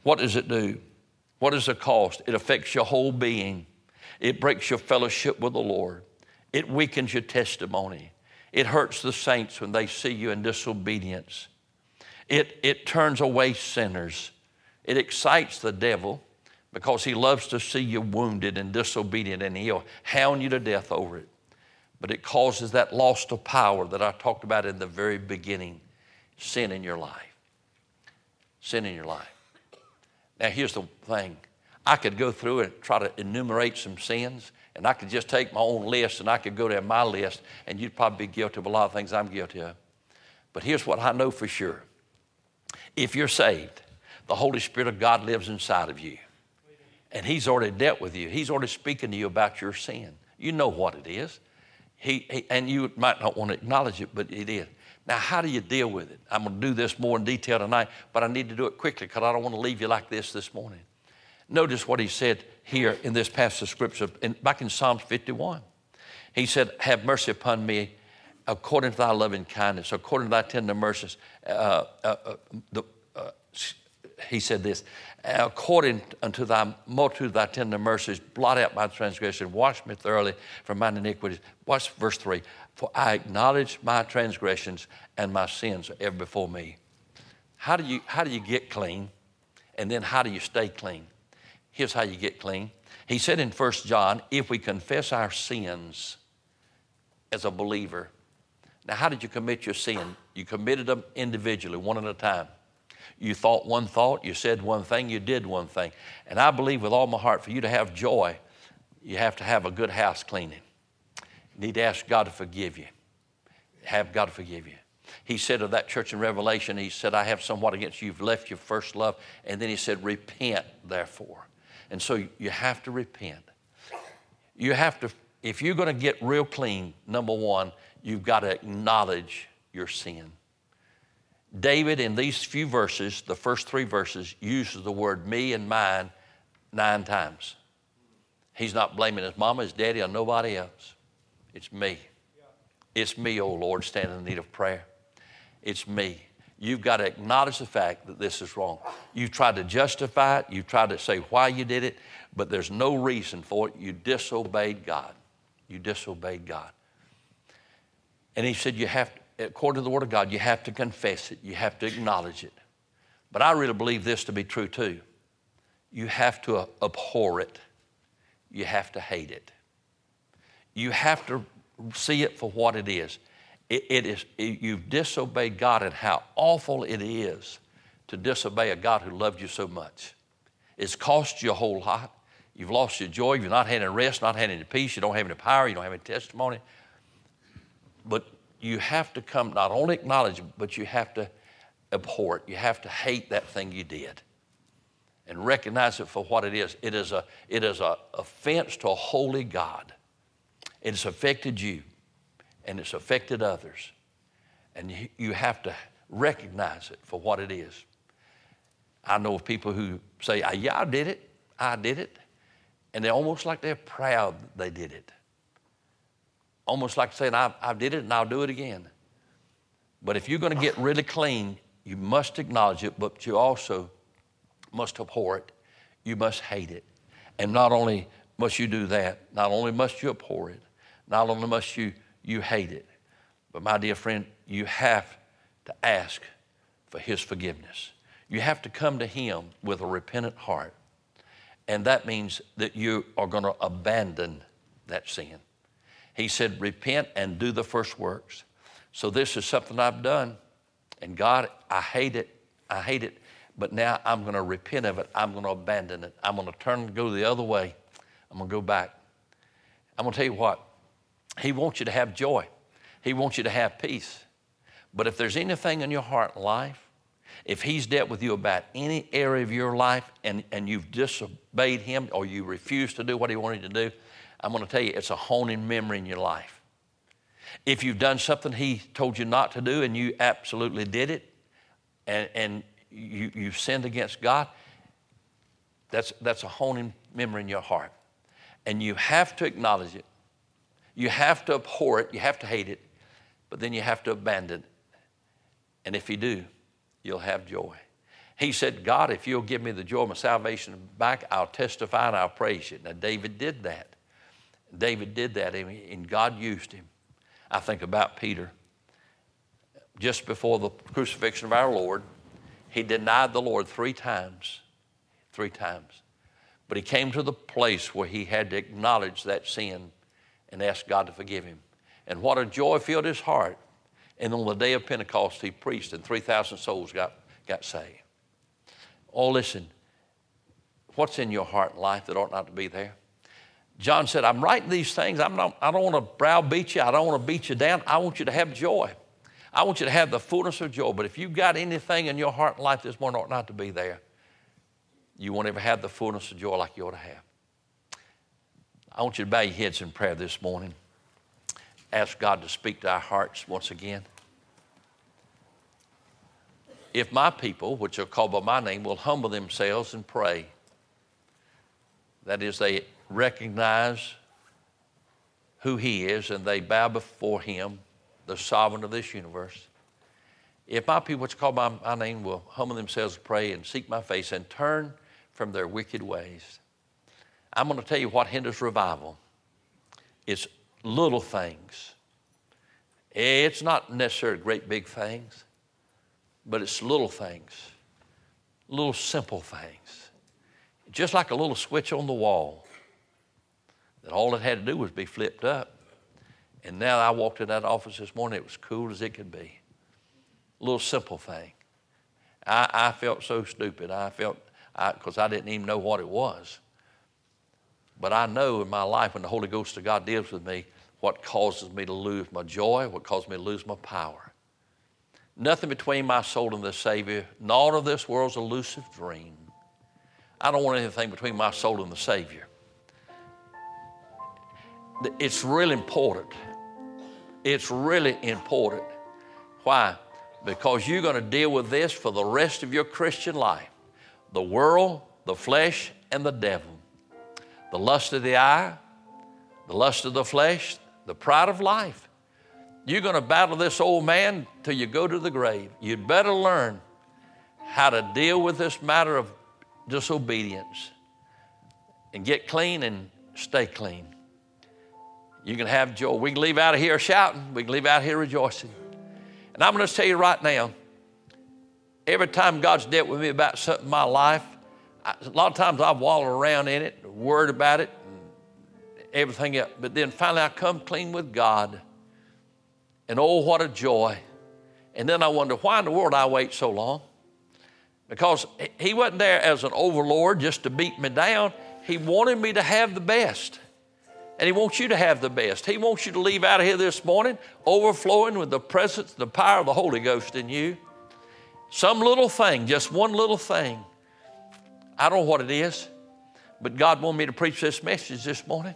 Speaker 6: What does it do? What is the cost? It affects your whole being. It breaks your fellowship with the Lord. It weakens your testimony. It hurts the saints when they see you in disobedience. It, it turns away sinners. It excites the devil because he loves to see you wounded and disobedient, and he'll hound you to death over it. But it causes that loss of power that I talked about in the very beginning, sin in your life. Sin in your life. Now, here's the thing. I could go through and try to enumerate some sins, and I could just take my own list, and I could go down my list, and you'd probably be guilty of a lot of things I'm guilty of. But here's what I know for sure. If you're saved, the Holy Spirit of God lives inside of you, and he's already dealt with you. He's already speaking to you about your sin. You know what it is. He, he and you might not want to acknowledge it, but it is. Now, how do you deal with it? I'm going to do this more in detail tonight, but I need to do it quickly because I don't want to leave you like this this morning. Notice what he said here in this passage of Scripture, in, back in Psalms fifty-one. He said, have mercy upon me according to thy loving kindness, according to thy tender mercies. Uh, uh, uh, the, uh, he said this, according unto thy multitude of thy tender mercies, blot out my transgression, wash me thoroughly from mine iniquities. Watch verse three. For I acknowledge my transgressions and my sins are ever before me. How do you, how do you get clean? And then how do you stay clean? Here's how you get clean. He said in First John, if we confess our sins as a believer. Now, how did you commit your sin? You committed them individually, one at a time. You thought one thought, you said one thing, you did one thing. And I believe with all my heart, for you to have joy, you have to have a good house cleaning. You need to ask God to forgive you. Have God to forgive you. He said of that church in Revelation, he said, I have somewhat against you. You've left your first love. And then he said, repent, therefore. And so you have to repent. You have to, if you're going to get real clean, number one, you've got to acknowledge your sin. David, in these few verses, the first three verses, uses the word me and mine nine times. He's not blaming his mama, his daddy, or nobody else. It's me. It's me, oh Lord, standing in need of prayer. It's me. You've got to acknowledge the fact that this is wrong. You've tried to justify it. You've tried to say why you did it, but there's no reason for it. You disobeyed God. You disobeyed God. And he said you have to, according to the Word of God, you have to confess it. You have to acknowledge it. But I really believe this to be true too. You have to abhor it. You have to hate it. You have to see it for what it is. It, it is it, you've disobeyed God, and how awful it is to disobey a God who loved you so much. It's cost you a whole lot. You've lost your joy. You've not had any rest, not had any peace. You don't have any power. You don't have any testimony. But you have to come, not only acknowledge it, but you have to abhor it. You have to hate that thing you did and recognize it for what it is. It is a, it is a offense to a holy God. It's affected you, and it's affected others. And you, you have to recognize it for what it is. I know of people who say, yeah, I did it. I did it. And they're almost like they're proud that they did it. Almost like saying, I, I did it and I'll do it again. But if you're going to get really clean, you must acknowledge it, but you also must abhor it. You must hate it. And not only must you do that, not only must you abhor it, not only must you, you hate it, but my dear friend, you have to ask for his forgiveness. You have to come to him with a repentant heart. And that means that you are going to abandon that sin. He said, repent and do the first works. So this is something I've done. And God, I hate it. I hate it. But now I'm going to repent of it. I'm going to abandon it. I'm going to turn and go the other way. I'm going to go back. I'm going to tell you what. He wants you to have joy. He wants you to have peace. But if there's anything in your heart and life, if he's dealt with you about any area of your life and, and you've disobeyed him or you refuse to do what he wanted you to do, I'm going to tell you it's a haunting memory in your life. If you've done something he told you not to do and you absolutely did it and, and you, you've sinned against God, that's, that's a haunting memory in your heart. And you have to acknowledge it. You have to abhor it. You have to hate it. But then you have to abandon it. And if you do, you'll have joy. He said, God, if you'll give me the joy of my salvation back, I'll testify and I'll praise you. Now, David did that. David did that, and God used him. I think about Peter. Just before the crucifixion of our Lord, he denied the Lord three times. Three times. But he came to the place where he had to acknowledge that sin and ask God to forgive him. And what a joy filled his heart. And on the day of Pentecost, he preached, and three thousand souls got, got saved. Oh, listen, what's in your heart and life that ought not to be there? John said, I'm writing these things. I'm not, I don't want to browbeat you. I don't want to beat you down. I want you to have joy. I want you to have the fullness of joy. But if you've got anything in your heart and life this morning ought not to be there, you won't ever have the fullness of joy like you ought to have. I want you to bow your heads in prayer this morning. Ask God to speak to our hearts once again. If my people, which are called by my name, will humble themselves and pray, that is, they recognize who he is and they bow before him, the sovereign of this universe. If my people, which are called by my name, will humble themselves and pray and seek my face and turn from their wicked ways, I'm going to tell you what hinders revival. It's little things. It's not necessarily great big things, but it's little things, little simple things. Just like a little switch on the wall that all it had to do was be flipped up. And now I walked in that office this morning, it was cool as it could be. A little simple thing. I, I felt so stupid. I felt, because I, I didn't even know what it was. But I know in my life when the Holy Ghost of God deals with me, what causes me to lose my joy, what causes me to lose my power. Nothing between my soul and the Savior, naught of this world's elusive dream. I don't want anything between my soul and the Savior. It's really important. It's really important. Why? Because you're going to deal with this for the rest of your Christian life. The world, the flesh, and the devil. The lust of the eye, the lust of the flesh, the pride of life. You're going to battle this old man till you go to the grave. You'd better learn how to deal with this matter of disobedience and get clean and stay clean. You can have joy. We can leave out of here shouting. We can leave out here rejoicing. And I'm going to tell you right now, every time God's dealt with me about something in my life, I, a lot of times I wallow around in it, worried about it, and everything else. But then finally I come clean with God. And oh, what a joy. And then I wonder, why in the world I wait so long? Because he wasn't there as an overlord just to beat me down. He wanted me to have the best. And he wants you to have the best. He wants you to leave out of here this morning overflowing with the presence, the power of the Holy Ghost in you. Some little thing, just one little thing. I don't know what it is, but God wanted me to preach this message this morning.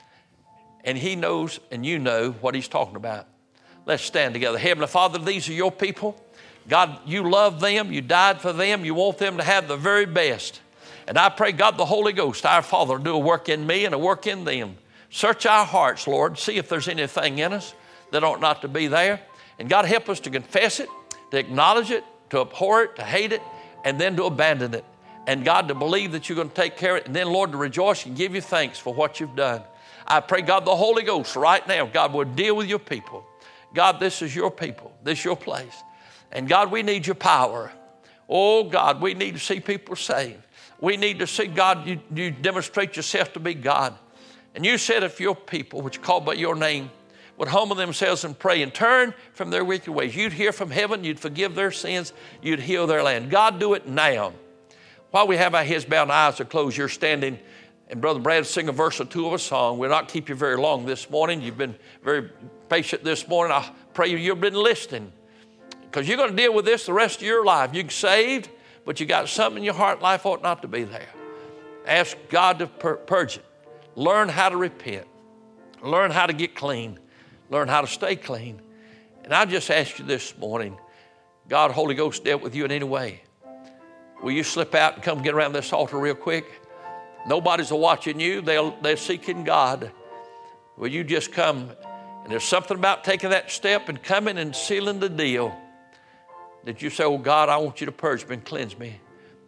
Speaker 6: And he knows and you know what he's talking about. Let's stand together. Heavenly Father, these are your people. God, you love them. You died for them. You want them to have the very best. And I pray, God, the Holy Ghost, our Father, do a work in me and a work in them. Search our hearts, Lord. See if there's anything in us that ought not to be there. And God, help us to confess it, to acknowledge it, to abhor it, to hate it, and then to abandon it. And God, to believe that you're going to take care of it. And then, Lord, to rejoice and give you thanks for what you've done. I pray, God, the Holy Ghost right now, God, will deal with your people. God, this is your people. This is your place. And God, we need your power. Oh, God, we need to see people saved. We need to see, God, you, you demonstrate yourself to be God. And you said if your people, which are called by your name, would humble themselves and pray and turn from their wicked ways, you'd hear from heaven, you'd forgive their sins, you'd heal their land. God, do it now. While we have our heads bowed and eyes are closed, you're standing, and Brother Brad sing a verse or two of a song. We'll not keep you very long this morning. You've been very patient this morning. I pray you've been listening, because you're going to deal with this the rest of your life. You're saved, but you got something in your heart, life ought not to be there. Ask God to pur- purge it. Learn how to repent. Learn how to get clean. Learn how to stay clean. And I just ask you this morning, God, Holy Ghost dealt with you in any way. Will you slip out and come get around this altar real quick? Nobody's watching you. They'll, they're seeking God. Will you just come? And there's something about taking that step and coming and sealing the deal that you say, oh, God, I want you to purge me and cleanse me.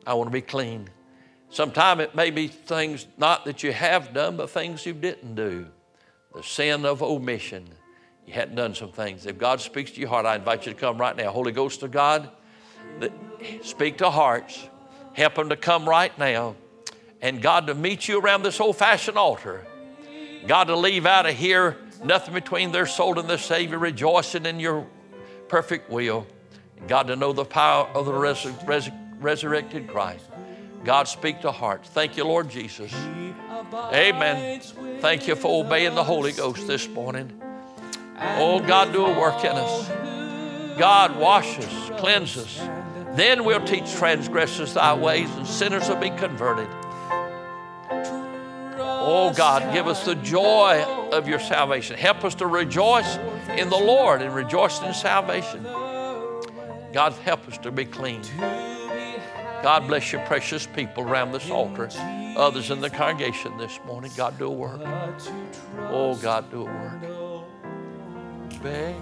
Speaker 6: I want to be clean. Sometimes it may be things not that you have done, but things you didn't do. The sin of omission. You hadn't done some things. If God speaks to your heart, I invite you to come right now. Holy Ghost of God, that speak to hearts. Help them to come right now. And God, to meet you around this old-fashioned altar. God, to leave out of here nothing between their soul and their Savior, rejoicing in your perfect will. And God, to know the power of the res- res- resurrected Christ. God, speak to hearts. Thank you, Lord Jesus. Amen. Thank you for obeying the Holy Ghost this morning. Oh, God, do a work in us. God, wash us, cleanse us. Then we'll teach transgressors thy ways, and sinners will be converted. Oh, God, give us the joy of your salvation. Help us to rejoice in the Lord and rejoice in salvation. God, help us to be clean. God, bless your precious people around this altar. Others in the congregation this morning. God, do a work. Oh, God, do a work. Babe.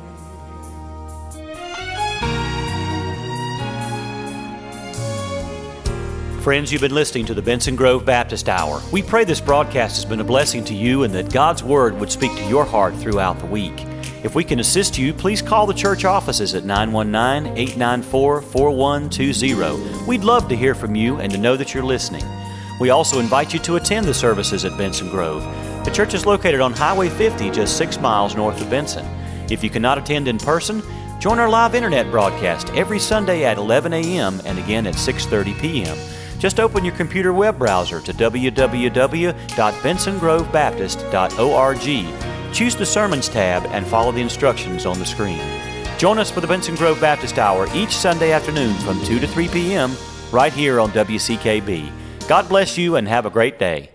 Speaker 1: Friends, you've been listening to the Benson Grove Baptist Hour. We pray this broadcast has been a blessing to you and that God's Word would speak to your heart throughout the week. If we can assist you, please call the church offices at nine one nine, eight nine four, four one two zero. We'd love to hear from you and to know that you're listening. We also invite you to attend the services at Benson Grove. The church is located on Highway fifty, just six miles north of Benson. If you cannot attend in person, join our live internet broadcast every Sunday at eleven a.m. and again at six thirty p.m. Just open your computer web browser to w w w dot benson grove baptist dot org. Choose the Sermons tab and follow the instructions on the screen. Join us for the Benson Grove Baptist Hour each Sunday afternoon from two to three p.m. right here on W C K B. God bless you and have a great day.